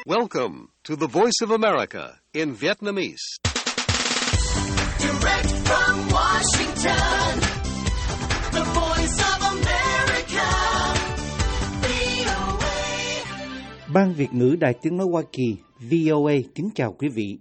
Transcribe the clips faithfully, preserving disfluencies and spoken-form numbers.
Welcome to the Voice of America in Vietnamese. Direct from Washington, the Voice of America, vê o a. Ban Việt ngữ Đài Tiếng nói Hoa Kỳ, vê o a kính chào quý vị.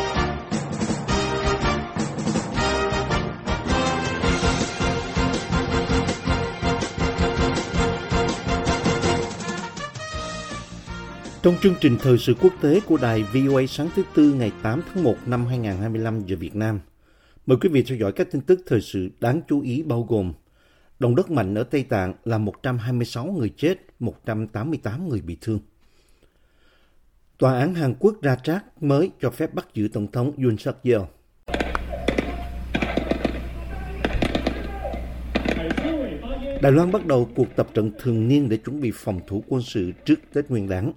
Trong chương trình thời sự quốc tế của đài vê o a sáng thứ Tư ngày tám tháng một năm hai nghìn không trăm hai mươi lăm giờ Việt Nam, mời quý vị theo dõi các tin tức thời sự đáng chú ý bao gồm: động đất mạnh ở Tây Tạng làm một trăm hai mươi sáu người chết, một trăm tám mươi tám người bị thương. Tòa án Hàn Quốc ra trác mới cho phép bắt giữ Tổng thống Yoon suk yeol. Đài Loan bắt đầu cuộc tập trận thường niên để chuẩn bị phòng thủ quân sự trước Tết Nguyên đán.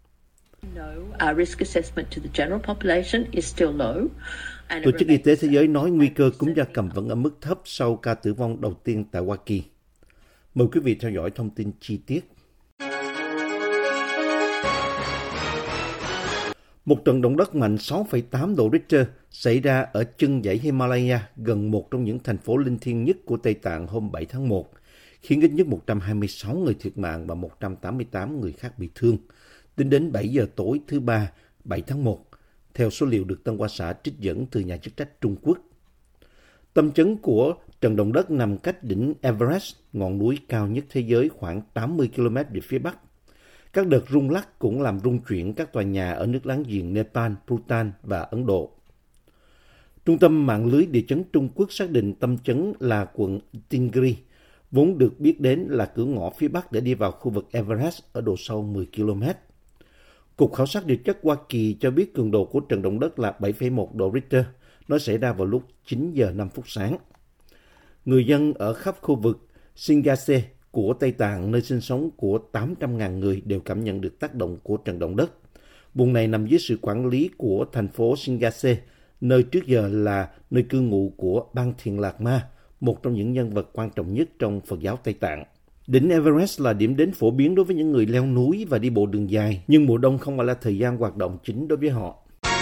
Tổ chức Y tế Thế giới nói nguy cơ cúm gia cầm vẫn ở mức thấp sau ca tử vong đầu tiên tại Hoa Kỳ. Mời quý vị theo dõi thông tin chi tiết. Một trận động đất mạnh sáu phẩy tám độ Richter xảy ra ở chân dãy Himalaya gần một trong những thành phố linh thiêng nhất của Tây Tạng hôm bảy tháng một, khiến ít nhất một trăm hai mươi sáu người thiệt mạng và một trăm tám mươi tám người khác bị thương, tính đến bảy giờ tối thứ Ba, bảy tháng một, theo số liệu được Tân Hoa Xã trích dẫn từ nhà chức trách Trung Quốc. Tâm chấn của trận động đất nằm cách đỉnh Everest, ngọn núi cao nhất thế giới, khoảng tám mươi ki lô mét về phía bắc. Các đợt rung lắc cũng làm rung chuyển các tòa nhà ở nước láng giềng Nepal, Bhutan và Ấn Độ. Trung tâm mạng lưới địa chấn Trung Quốc xác định tâm chấn là quận Tingri, vốn được biết đến là cửa ngõ phía bắc để đi vào khu vực Everest ở độ sâu mười ki lô mét. Cục Khảo sát địa chất Hoa Kỳ cho biết cường độ của trận động đất là bảy phẩy một độ Richter. Nó xảy ra vào lúc chín giờ năm phút sáng. Người dân ở khắp khu vực Singase của Tây Tạng, nơi sinh sống của tám trăm nghìn người, đều cảm nhận được tác động của trận động đất. Vùng này nằm dưới sự quản lý của thành phố Singase, nơi trước giờ là nơi cư ngụ của Bang Thiện Lạc Ma, một trong những nhân vật quan trọng nhất trong Phật giáo Tây Tạng. Đỉnh Everest là điểm đến phổ biến đối với những người leo núi và đi bộ đường dài, nhưng mùa đông không phải là thời gian hoạt động chính đối với họ.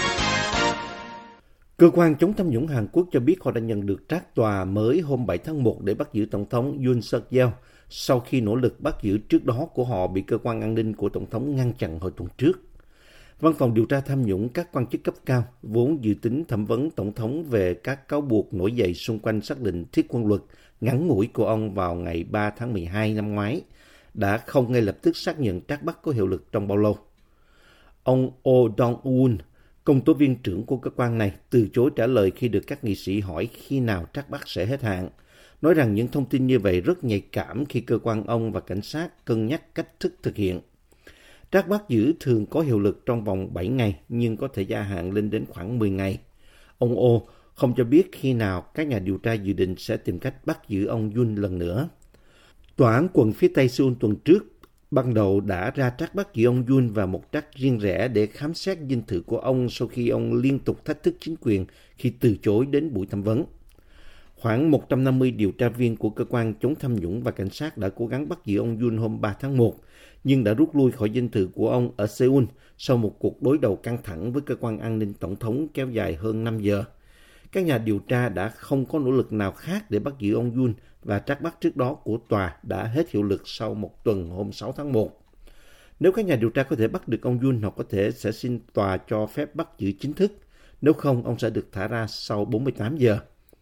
Cơ quan chống tham nhũng Hàn Quốc cho biết họ đã nhận được trác tòa mới hôm bảy tháng một để bắt giữ Tổng thống Yoon suk yeol, sau khi nỗ lực bắt giữ trước đó của họ bị cơ quan an ninh của Tổng thống ngăn chặn hồi tuần trước. Văn phòng điều tra tham nhũng các quan chức cấp cao vốn dự tính thẩm vấn Tổng thống về các cáo buộc nổi dậy xung quanh xác lệnh thiết quân luật ngắn ngủi của ông vào ngày ba tháng mười hai năm ngoái, đã không ngay lập tức xác nhận trác bắt có hiệu lực trong bao lâu. Ông Oh Dong-woon, công tố viên trưởng của cơ quan này, từ chối trả lời khi được các nghị sĩ hỏi khi nào trác bắt sẽ hết hạn, nói rằng những thông tin như vậy rất nhạy cảm khi cơ quan ông và cảnh sát cân nhắc cách thức thực hiện. Trác bắt giữ thường có hiệu lực trong vòng bảy ngày, nhưng có thể gia hạn lên đến khoảng mười ngày. Ông O không cho biết khi nào các nhà điều tra dự định sẽ tìm cách bắt giữ ông Yoon lần nữa. Tòa án quận phía Tây Seoul tuần trước ban đầu đã ra trác bắt giữ ông Yoon và một trác riêng rẽ để khám xét dinh thự của ông sau khi ông liên tục thách thức chính quyền khi từ chối đến buổi thẩm vấn. Khoảng một trăm năm mươi điều tra viên của cơ quan chống tham nhũng và cảnh sát đã cố gắng bắt giữ ông Yoon hôm ba tháng một, nhưng đã rút lui khỏi dinh thự của ông ở Seoul sau một cuộc đối đầu căng thẳng với cơ quan an ninh tổng thống kéo dài hơn năm giờ. Các nhà điều tra đã không có nỗ lực nào khác để bắt giữ ông Yoon và trác bắt trước đó của tòa đã hết hiệu lực sau một tuần hôm sáu tháng một. Nếu các nhà điều tra có thể bắt được ông Yoon, họ có thể sẽ xin tòa cho phép bắt giữ chính thức. Nếu không, ông sẽ được thả ra sau bốn mươi tám giờ.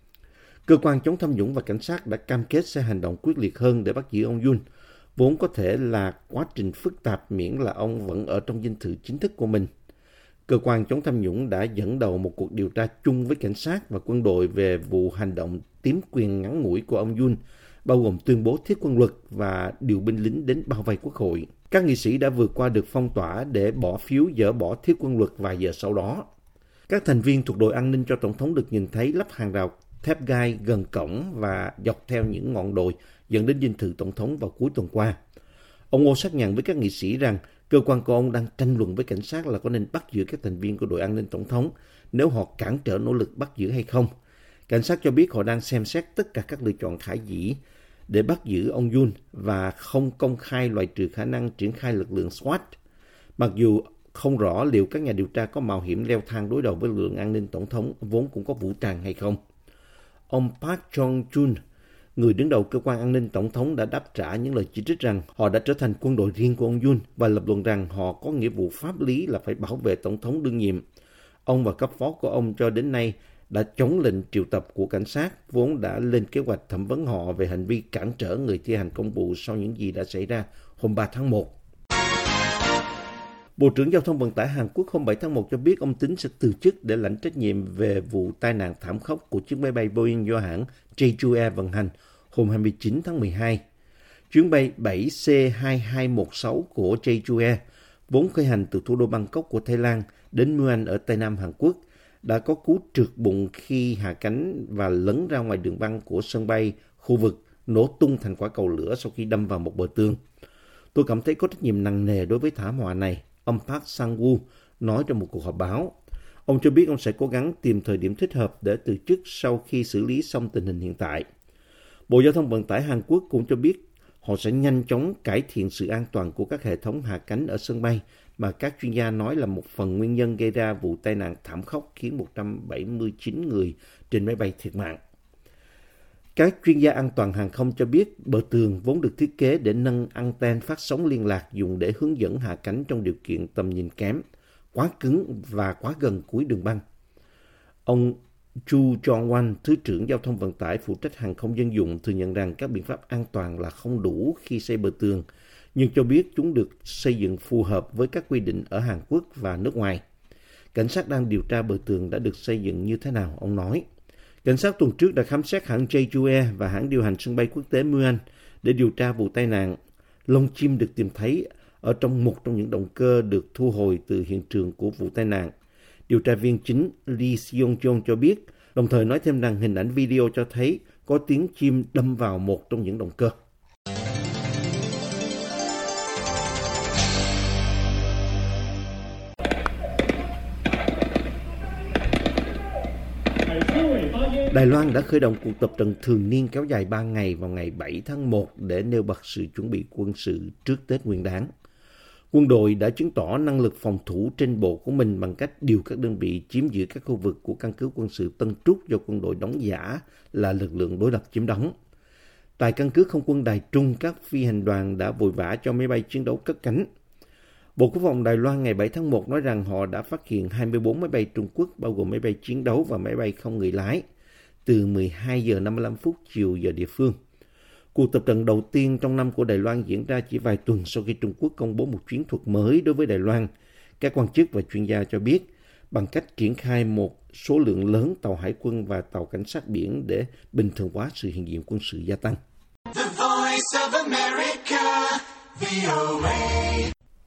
Cơ quan chống tham nhũng và cảnh sát đã cam kết sẽ hành động quyết liệt hơn để bắt giữ ông Yoon, vốn có thể là quá trình phức tạp miễn là ông vẫn ở trong dinh thự chính thức của mình. Cơ quan chống tham nhũng đã dẫn đầu một cuộc điều tra chung với cảnh sát và quân đội về vụ hành động tiếm quyền ngắn ngủi của ông Yoon, bao gồm tuyên bố thiết quân luật và điều binh lính đến bao vây quốc hội. Các nghị sĩ đã vượt qua được phong tỏa để bỏ phiếu dỡ bỏ thiết quân luật vài giờ sau đó. Các thành viên thuộc đội an ninh cho Tổng thống được nhìn thấy lắp hàng rào thép gai gần cổng và dọc theo những ngọn đồi dẫn đến dinh thự Tổng thống vào cuối tuần qua. Ông O xác nhận với các nghị sĩ rằng cơ quan của ông đang tranh luận với cảnh sát là có nên bắt giữ các thành viên của đội an ninh Tổng thống nếu họ cản trở nỗ lực bắt giữ hay không. Cảnh sát cho biết họ đang xem xét tất cả các lựa chọn khả dĩ để bắt giữ ông Yoon và không công khai loại trừ khả năng triển khai lực lượng SWAT. Mặc dù không rõ liệu các nhà điều tra có mạo hiểm leo thang đối đầu với lực lượng an ninh tổng thống vốn cũng có vũ trang hay không. Ông Park Jong-chun, người đứng đầu cơ quan an ninh tổng thống, đã đáp trả những lời chỉ trích rằng họ đã trở thành quân đội riêng của ông Yoon và lập luận rằng họ có nghĩa vụ pháp lý là phải bảo vệ tổng thống đương nhiệm. Ông và cấp phó của ông cho đến nay đã chống lệnh triệu tập của cảnh sát, vốn đã lên kế hoạch thẩm vấn họ về hành vi cản trở người thi hành công vụ sau những gì đã xảy ra hôm ba tháng một. Bộ trưởng Giao thông Vận tải Hàn Quốc hôm bảy tháng một cho biết ông tính sẽ từ chức để lãnh trách nhiệm về vụ tai nạn thảm khốc của chiếc máy bay Boeing do hãng Jeju Air vận hành hôm hai mươi chín tháng mười hai. Chuyến bay bảy C hai hai một sáu của Jeju Air, vốn khởi hành từ thủ đô Bangkok của Thái Lan đến Muan ở Tây Nam Hàn Quốc, đã có cú trượt bụng khi hạ cánh và lấn ra ngoài đường băng của sân bay khu vực, nổ tung thành quả cầu lửa sau khi đâm vào một bờ tường. Tôi cảm thấy có trách nhiệm nặng nề đối với thảm họa này, ông Park Sang-woo nói trong một cuộc họp báo. Ông cho biết ông sẽ cố gắng tìm thời điểm thích hợp để từ chức sau khi xử lý xong tình hình hiện tại. Bộ Giao thông Vận tải Hàn Quốc cũng cho biết họ sẽ nhanh chóng cải thiện sự an toàn của các hệ thống hạ cánh ở sân bay mà các chuyên gia nói là một phần nguyên nhân gây ra vụ tai nạn thảm khốc khiến một trăm bảy mươi chín người trên máy bay thiệt mạng. Các chuyên gia an toàn hàng không cho biết bờ tường vốn được thiết kế để nâng anten phát sóng liên lạc dùng để hướng dẫn hạ cánh trong điều kiện tầm nhìn kém, quá cứng và quá gần cuối đường băng. Ông Chu Jong-wan, Thứ trưởng Giao thông Vận tải phụ trách hàng không dân dụng, thừa nhận rằng các biện pháp an toàn là không đủ khi xây bờ tường, nhưng cho biết chúng được xây dựng phù hợp với các quy định ở Hàn Quốc và nước ngoài. Cảnh sát đang điều tra bờ tường đã được xây dựng như thế nào, ông nói. Cảnh sát tuần trước đã khám xét hãng Jeju Air và hãng điều hành sân bay quốc tế Muan để điều tra vụ tai nạn. Lông chim được tìm thấy ở trong một trong những động cơ được thu hồi từ hiện trường của vụ tai nạn. Điều tra viên chính Lee Seong-jong cho biết, đồng thời nói thêm rằng hình ảnh video cho thấy có tiếng chim đâm vào một trong những động cơ. Đài Loan đã khởi động cuộc tập trận thường niên kéo dài ba ngày vào ngày bảy tháng một để nêu bật sự chuẩn bị quân sự trước Tết Nguyên đán. Quân đội đã chứng tỏ năng lực phòng thủ trên bộ của mình bằng cách điều các đơn vị chiếm giữ các khu vực của căn cứ quân sự Tân Trúc do quân đội đóng giả là lực lượng đối lập chiếm đóng. Tại căn cứ không quân Đài Trung, các phi hành đoàn đã vội vã cho máy bay chiến đấu cất cánh. Bộ Quốc phòng Đài Loan ngày bảy tháng một nói rằng họ đã phát hiện hai mươi bốn máy bay Trung Quốc, bao gồm máy bay chiến đấu và máy bay không người lái, từ mười hai giờ năm mươi lăm phút chiều giờ địa phương. Cuộc tập trận đầu tiên trong năm của Đài Loan diễn ra chỉ vài tuần sau khi Trung Quốc công bố một chiến thuật mới đối với Đài Loan. Các quan chức và chuyên gia cho biết, bằng cách triển khai một số lượng lớn tàu hải quân và tàu cảnh sát biển để bình thường hóa sự hiện diện quân sự gia tăng. The Voice of America, vê o a.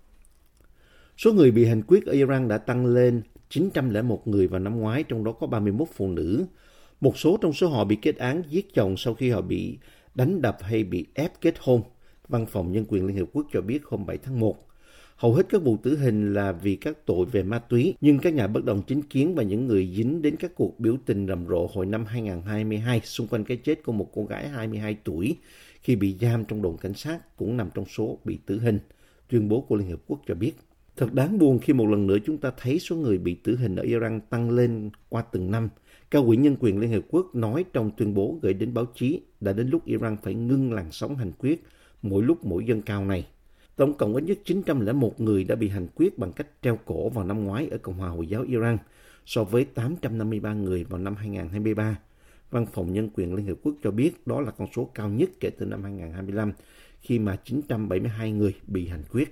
Số người bị hành quyết ở Iran đã tăng lên chín trăm lẻ một người vào năm ngoái, trong đó có ba mươi mốt phụ nữ. Một số trong số họ bị kết án giết chồng sau khi họ bị đánh đập hay bị ép kết hôn, Văn phòng Nhân quyền Liên Hiệp Quốc cho biết hôm bảy tháng một. Hầu hết các vụ tử hình là vì các tội về ma túy, nhưng các nhà bất đồng chính kiến và những người dính đến các cuộc biểu tình rầm rộ hồi năm hai không hai hai xung quanh cái chết của một cô gái hai mươi hai tuổi khi bị giam trong đồn cảnh sát cũng nằm trong số bị tử hình, tuyên bố của Liên Hiệp Quốc cho biết. Thật đáng buồn khi một lần nữa chúng ta thấy số người bị tử hình ở Iran tăng lên qua từng năm. Cao ủy Nhân quyền Liên Hiệp Quốc nói trong tuyên bố gửi đến báo chí đã đến lúc Iran phải ngưng làn sóng hành quyết mỗi lúc mỗi dâng cao này. Tổng cộng ít nhất chín trăm lẻ một người đã bị hành quyết bằng cách treo cổ vào năm ngoái ở Cộng hòa Hồi giáo Iran, so với tám trăm năm mươi ba người vào năm hai không hai ba. Văn phòng Nhân quyền Liên Hiệp Quốc cho biết đó là con số cao nhất kể từ năm hai không hai lăm, khi mà chín trăm bảy mươi hai người bị hành quyết.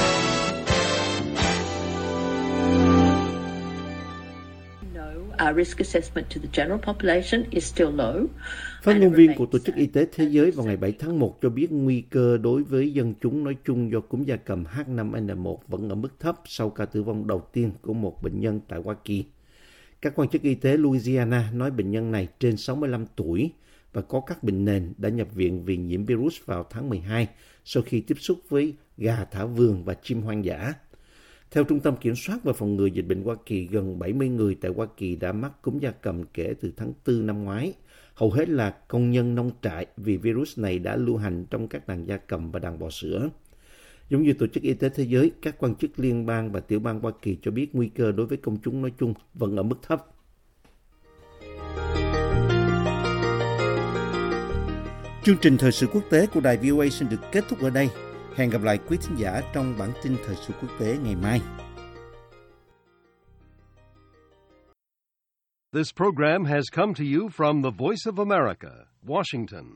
Phát ngôn viên của Tổ chức Y tế Thế giới vào ngày bảy tháng một cho biết nguy cơ đối với dân chúng nói chung do cúm gia cầm H năm N một vẫn ở mức thấp sau ca tử vong đầu tiên của một bệnh nhân tại Hoa Kỳ. Các quan chức y tế Louisiana nói bệnh nhân này trên sáu mươi lăm tuổi và có các bệnh nền đã nhập viện vì nhiễm virus vào tháng mười hai sau khi tiếp xúc với gà thả vườn và chim hoang dã. Theo Trung tâm Kiểm soát và Phòng ngừa Dịch bệnh Hoa Kỳ, gần bảy mươi người tại Hoa Kỳ đã mắc cúm gia cầm kể từ tháng tư năm ngoái. Hầu hết là công nhân nông trại vì virus này đã lưu hành trong các đàn gia cầm và đàn bò sữa. Giống như Tổ chức Y tế Thế giới, các quan chức liên bang và tiểu bang Hoa Kỳ cho biết nguy cơ đối với công chúng nói chung vẫn ở mức thấp. Chương trình Thời sự quốc tế của đài vê o a xin được kết thúc ở đây. Hẹn gặp lại quý thính giả trong bản tin Thời sự quốc tế ngày mai. This program has come to you from the Voice of America, Washington.